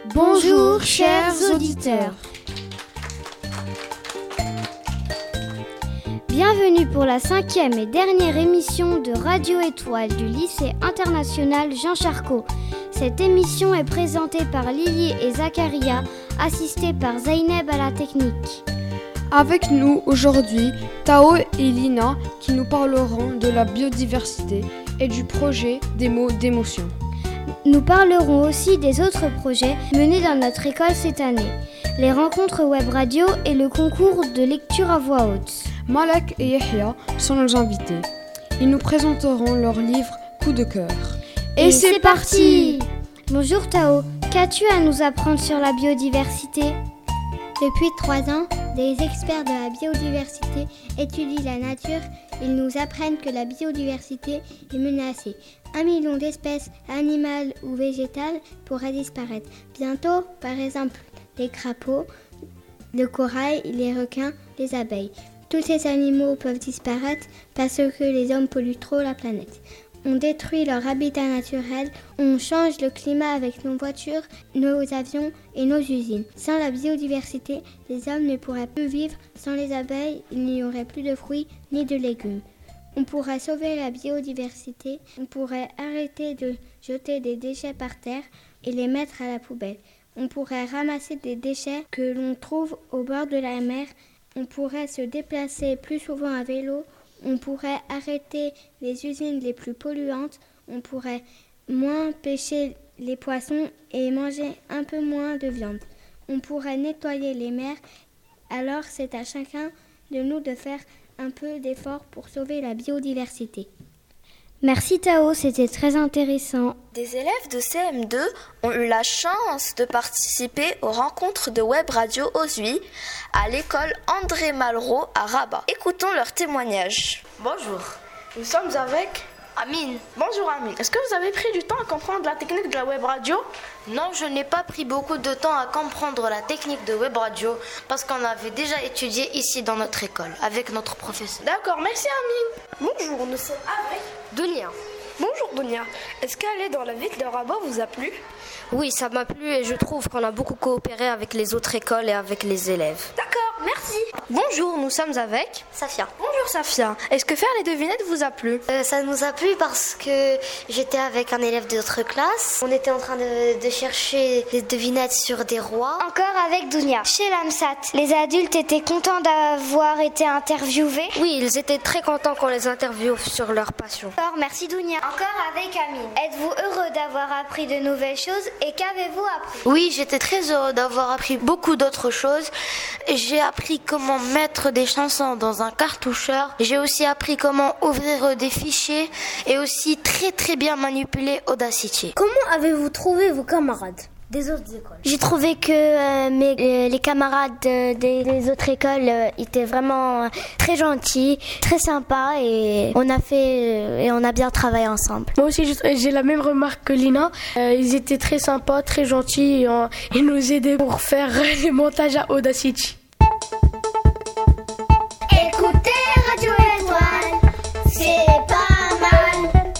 Bonjour chers auditeurs. Bienvenue pour la 5e et dernière émission de Radio Étoile du lycée international Jean Charcot. Cette émission est présentée par Lily et Zacharia, assistés par Zeynep à la technique. Avec nous aujourd'hui, Tao et Lina qui nous parleront de la biodiversité et du projet des mots d'émotion. Nous parlerons aussi des autres projets menés dans notre école cette année, les rencontres web radio et le concours de lecture à voix haute. Malak et Yahya sont nos invités. Ils nous présenteront leur livre Coup de cœur. Et c'est parti! Bonjour Tao, qu'as-tu à nous apprendre sur la biodiversité? Depuis 3 ans, des experts de la biodiversité étudient la nature. Ils nous apprennent que la biodiversité est menacée. 1 million d'espèces animales ou végétales pourraient disparaître. Bientôt, par exemple, les crapauds, le corail, les requins, les abeilles. Tous ces animaux peuvent disparaître parce que les hommes polluent trop la planète. On détruit leur habitat naturel, on change le climat avec nos voitures, nos avions et nos usines. Sans la biodiversité, les hommes ne pourraient plus vivre. Sans les abeilles, il n'y aurait plus de fruits ni de légumes. On pourrait sauver la biodiversité, on pourrait arrêter de jeter des déchets par terre et les mettre à la poubelle. On pourrait ramasser des déchets que l'on trouve au bord de la mer. On pourrait se déplacer plus souvent à vélo. On pourrait arrêter les usines les plus polluantes, on pourrait moins pêcher les poissons et manger un peu moins de viande. On pourrait nettoyer les mers, alors c'est à chacun de nous de faire un peu d'effort pour sauver la biodiversité. Merci Tao, c'était très intéressant. Des élèves de CM2 ont eu la chance de participer aux rencontres de web radio Ozui à l'école André Malraux à Rabat. Écoutons leurs témoignages. Bonjour, nous sommes avec Amine. Bonjour Amine, est-ce que vous avez pris du temps à comprendre la technique de la web radio? Non, je n'ai pas pris beaucoup de temps à comprendre la technique de web radio parce qu'on avait déjà étudié ici dans notre école avec notre professeur. D'accord, merci Amine. Bonjour, nous sommes avec Dunia. Bonjour Dunia, est-ce qu'aller dans la ville de Rabat vous a plu? Oui, ça m'a plu et je trouve qu'on a beaucoup coopéré avec les autres écoles et avec les élèves. D'accord, merci. Bonjour, nous sommes avec Safia. Bonjour Safia, est-ce que faire les devinettes vous a plu? Ça nous a plu parce que j'étais avec un élève de notre classe. On était en train de chercher des devinettes sur des rois. Encore avec Dunia. Chez l'AMSAT, les adultes étaient contents d'avoir été interviewés. Oui, ils étaient très contents qu'on les interviewe sur leur passion. Encore, merci Dunia. Encore avec Amine. Êtes-vous heureux d'avoir appris de nouvelles choses et qu'avez-vous appris? Oui, j'étais très heureux d'avoir appris beaucoup d'autres choses. J'ai appris comment mettre des chansons dans un cartoucheur. J'ai aussi appris comment ouvrir des fichiers et aussi très bien manipuler Audacity. Comment avez-vous trouvé vos camarades des autres écoles? J'ai trouvé que les camarades des autres écoles étaient vraiment très gentils, très sympas et on a bien travaillé ensemble. Moi aussi j'ai la même remarque que Lina. Ils étaient très sympas, très gentils et ils nous aidaient pour faire les montages à Audacity. Écoutez Radio Étoile, c'est pas mal.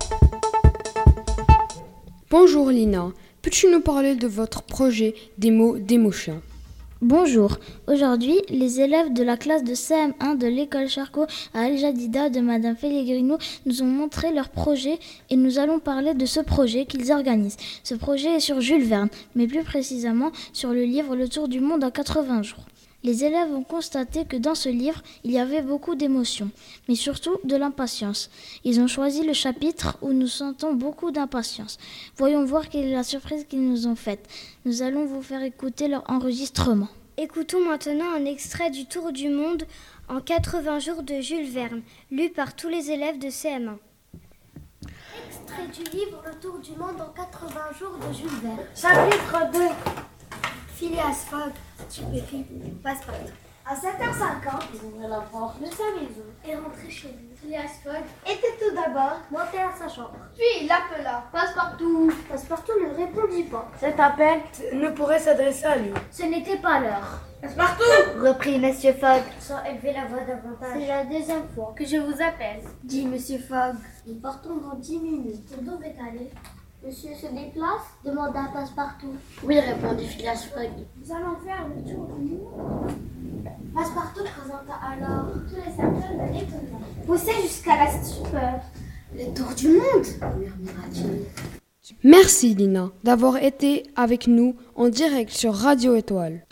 Bonjour Lina, peux-tu nous parler de votre projet des mots d'émotion? Bonjour, aujourd'hui, les élèves de la classe de CM1 de l'école Charcot à Al Jadida de Madame Pellegrino nous ont montré leur projet et nous allons parler de ce projet qu'ils organisent. Ce projet est sur Jules Verne, mais plus précisément sur le livre Le Tour du monde en 80 jours. Les élèves ont constaté que dans ce livre, il y avait beaucoup d'émotions, mais surtout de l'impatience. Ils ont choisi le chapitre où nous sentons beaucoup d'impatience. Voyons voir quelle est la surprise qu'ils nous ont faite. Nous allons vous faire écouter leur enregistrement. Écoutons maintenant un extrait du Tour du monde en 80 jours de Jules Verne, lu par tous les élèves de CM1. Extrait du livre Le Tour du monde en 80 jours de Jules Verne. Chapitre 2. Phileas Fogg, stupéfait, passe-partout. À 7h50, ils ouvraient la porte de sa maison et rentraient chez lui. Phileas Fogg était tout d'abord monté à sa chambre. Puis il appela Passe-partout. Passepartout ne répondit pas. Cet appel ne pourrait s'adresser à lui. Ce n'était pas l'heure. Passe-partout, reprit Monsieur Fogg, sans élever la voix davantage. C'est la deuxième fois que je vous appelle, dit Monsieur Fogg. Nous partons dans 10 minutes. Vous devez aller. Monsieur se déplace, demanda Passepartout. Oui, répondit Phileas Fogg. Nous allons faire le tour du monde. Passepartout présenta alors tous les symptômes de l'étonnement, poussé jusqu'à la stupeur. Le tour du monde, murmura-t-il. Merci Lina d'avoir été avec nous en direct sur Radio Étoile.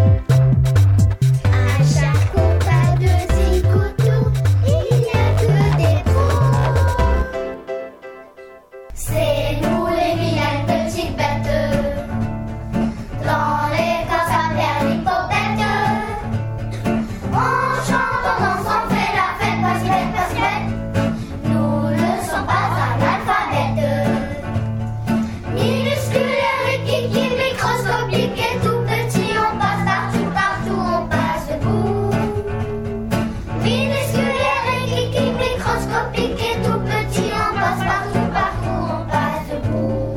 À chaque pas de zigoto, il n'y a que des trous. C'est nous les vilaines petites bêtes, dans les cases à faire l'hypopète. On chante, on danse, on fait la fête, pas si bête, pas si bête. Nous ne sommes pas analphabètes. Minuscule, riquiqui, microscopique et tout petit, on passe partout, partout, on passe debout. Minuscule, riquiqui, microscopique et tout petit, on passe partout, partout, on passe debout.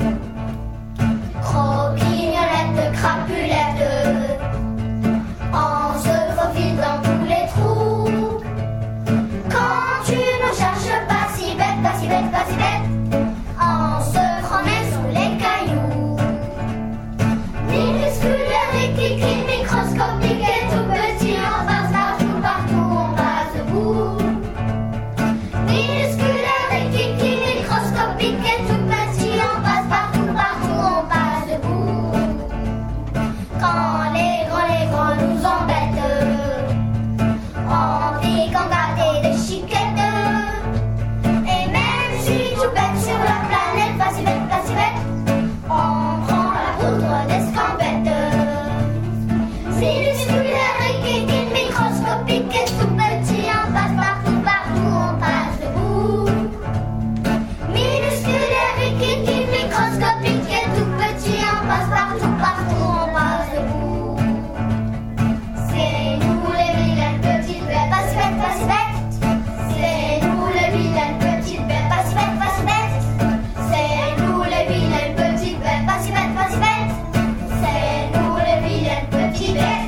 Croquignolette, crapulette, on se faufile dans tous les trous. Quand tu ne cherches pas si bête, pas si bête, pas si bête, on se promet sous les cailloux. Minuscule, riquiqui, microscopique et tout petit, on passe partout, partout, on passe debout. Minuscule, riquiqui, microscopique et tout petit, on passe partout, partout, on passe debout. Quand les grands nous embêtent, on pique, on garde des chiquettes. Et même si tout bête sur la planète, pas si bête, pas si bête, on prend la poudre d'escampette. Minuscule, riquiqui, microscopique et tout petit, on passe partout, partout, on passe debout. Minuscule, riquiqui, microscopique et tout petit, on passe partout, partout, on passe debout. C'est nous les vilaines petites bêtes, pas si bêtes, pas si bêtes. C'est nous les vilaines petites bêtes, pas si bêtes, pas si bêtes. C'est nous les vilaines petites bêtes, pas si bêtes, pas si bêtes. C'est nous les vilaines petites bêtes.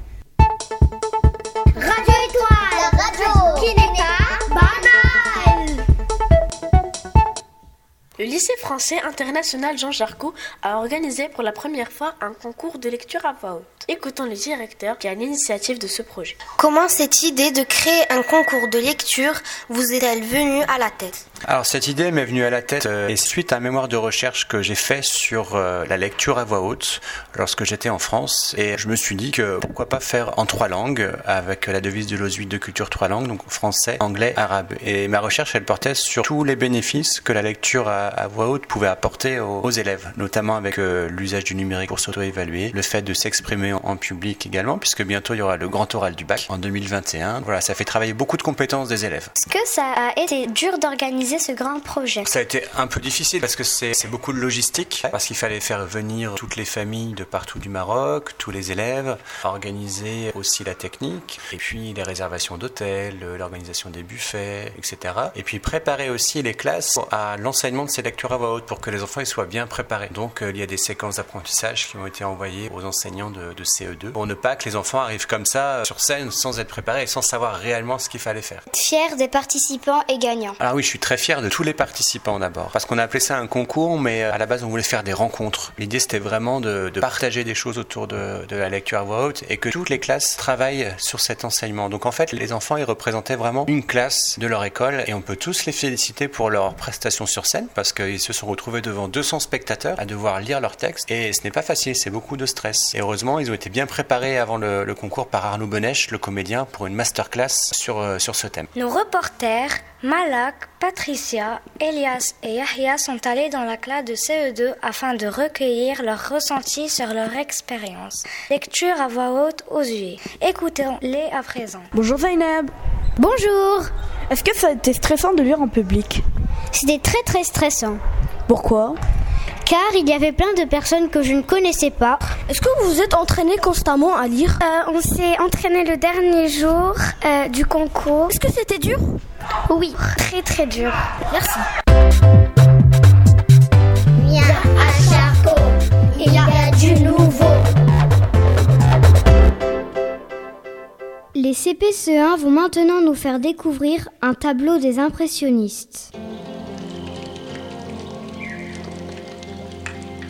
Radio Étoile, la radio qui n'est pas banale. Le lycée français international Jean Charcot a organisé pour la première fois un concours de lecture à voix haute. Écoutons le directeur qui a l'initiative de ce projet. Comment cette idée de créer un concours de lecture vous est-elle venue à la tête ? Alors cette idée m'est venue à la tête et suite à un mémoire de recherche que j'ai fait sur la lecture à voix haute lorsque j'étais en France, et je me suis dit que pourquoi pas faire en 3 langues avec la devise de l'Ausuite de culture 3 langues, donc français, anglais, arabe. Et ma recherche elle portait sur tous les bénéfices que la lecture à voix haute pouvait apporter aux élèves, notamment avec l'usage du numérique pour s'auto-évaluer, le fait de s'exprimer en public également, puisque bientôt il y aura le grand oral du bac en 2021. Voilà, ça fait travailler beaucoup de compétences des élèves. Est-ce que ça a été dur d'organiser ce grand projet ? Ça a été un peu difficile parce que c'est beaucoup de logistique, parce qu'il fallait faire venir toutes les familles de partout du Maroc, tous les élèves, organiser aussi la technique, et puis les réservations d'hôtels, l'organisation des buffets, etc. Et puis préparer aussi les classes à l'enseignement de ces lectures à voix haute pour que les enfants ils soient bien préparés. Donc il y a des séquences d'apprentissage qui ont été envoyées aux enseignants de CE2 pour ne pas que les enfants arrivent comme ça sur scène sans être préparés et sans savoir réellement ce qu'il fallait faire. Fier des participants et gagnants. Alors oui, je suis très fier de tous les participants d'abord, parce qu'on a appelé ça un concours, mais à la base on voulait faire des rencontres. L'idée c'était vraiment de partager des choses autour de la lecture à voix haute et que toutes les classes travaillent sur cet enseignement. Donc en fait les enfants ils représentaient vraiment une classe de leur école et on peut tous les féliciter pour leur prestation sur scène parce qu'ils se sont retrouvés devant 200 spectateurs à devoir lire leur texte et ce n'est pas facile, c'est beaucoup de stress. Et heureusement ils ont été bien préparés avant le concours par Arnaud Bonnèche, le comédien, pour une masterclass sur ce thème. Nos reporters Malak, Patricia, Elias et Yahya sont allés dans la classe de CE2 afin de recueillir leurs ressentis sur leur expérience. Lecture à voix haute aux UE. Écoutons-les à présent. Bonjour Zainab. Bonjour. Est-ce que ça a été stressant de lire en public ? C'était très stressant. Pourquoi ? Car il y avait plein de personnes que je ne connaissais pas. Est-ce que vous vous êtes entraîné constamment à lire ? On s'est entraîné le dernier jour du concours. Est-ce que c'était dur ? Oui, très dur. Merci. Viens à Charcot, il y a du nouveau. Les CPCE1 vont maintenant nous faire découvrir un tableau des impressionnistes.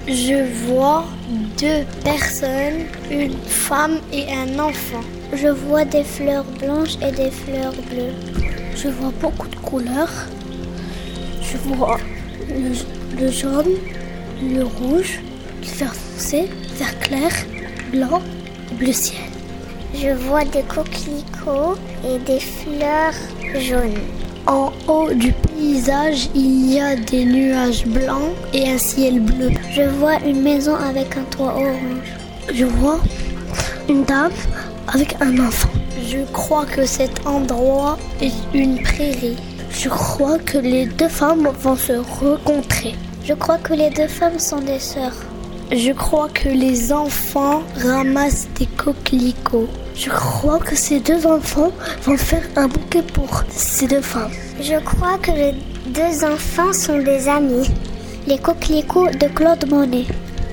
Je vois 2 personnes, une femme et un enfant. Je vois des fleurs blanches et des fleurs bleues. Je vois beaucoup de couleurs. Je vois le jaune, le rouge, le vert foncé, vert clair, blanc et bleu ciel. Je vois des coquelicots et des fleurs jaunes. En haut du paysage, il y a des nuages blancs et un ciel bleu. Je vois une maison avec un toit orange. Je vois une dame avec un enfant. Je crois que cet endroit est une prairie. Je crois que les 2 femmes vont se rencontrer. Je crois que les 2 femmes sont des sœurs. Je crois que les enfants ramassent des coquelicots. Je crois que ces 2 enfants vont faire un bouquet pour ces 2 femmes. Je crois que les 2 enfants sont des amis. Les coquelicots de Claude Monet.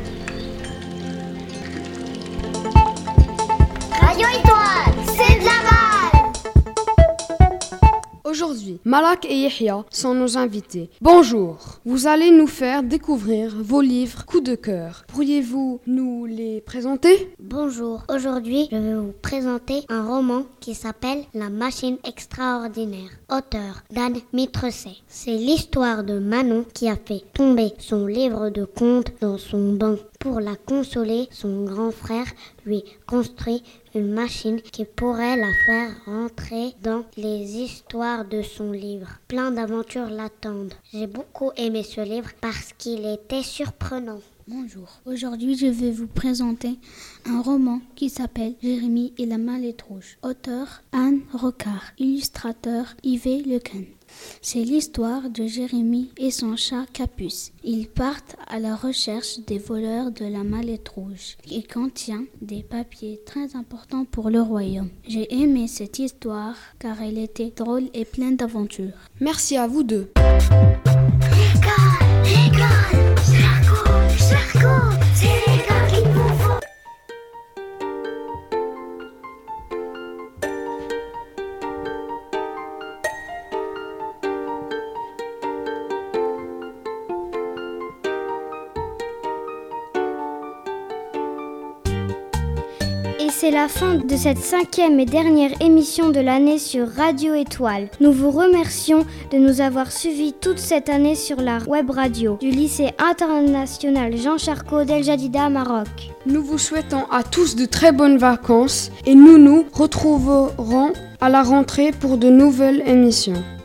Radio Étoile, c'est de la balle. Aujourd'hui, Malak et Yahya sont nos invités. Bonjour, vous allez nous faire découvrir vos livres coup de cœur. Pourriez-vous nous les présenter ? Bonjour, aujourd'hui je vais vous présenter un roman qui s'appelle La machine extraordinaire, auteur d'Anne Mitrecet. C'est l'histoire de Manon qui a fait tomber son livre de contes dans son banc. Pour la consoler, son grand frère lui construit une machine qui pourrait la faire rentrer dans les histoires de son livre. Plein d'aventures l'attendent. J'ai beaucoup aimé ce livre parce qu'il était surprenant. Bonjour, aujourd'hui je vais vous présenter un roman qui s'appelle Jérémie et la mallette rouge. Auteur Anne Rocard, illustrateur Yves Lequin. C'est l'histoire de Jérémie et son chat Capuce. Ils partent à la recherche des voleurs de la mallette rouge qui contient des papiers très importants pour le royaume. J'ai aimé cette histoire car elle était drôle et pleine d'aventures. Merci à vous deux. L'école, Charcot, c'est l'école qu'il vous faut. C'est la fin de cette 5e et dernière émission de l'année sur Radio Étoile. Nous vous remercions de nous avoir suivis toute cette année sur la web radio du lycée international Jean Charcot d'El Jadida, Maroc. Nous vous souhaitons à tous de très bonnes vacances et nous nous retrouverons à la rentrée pour de nouvelles émissions.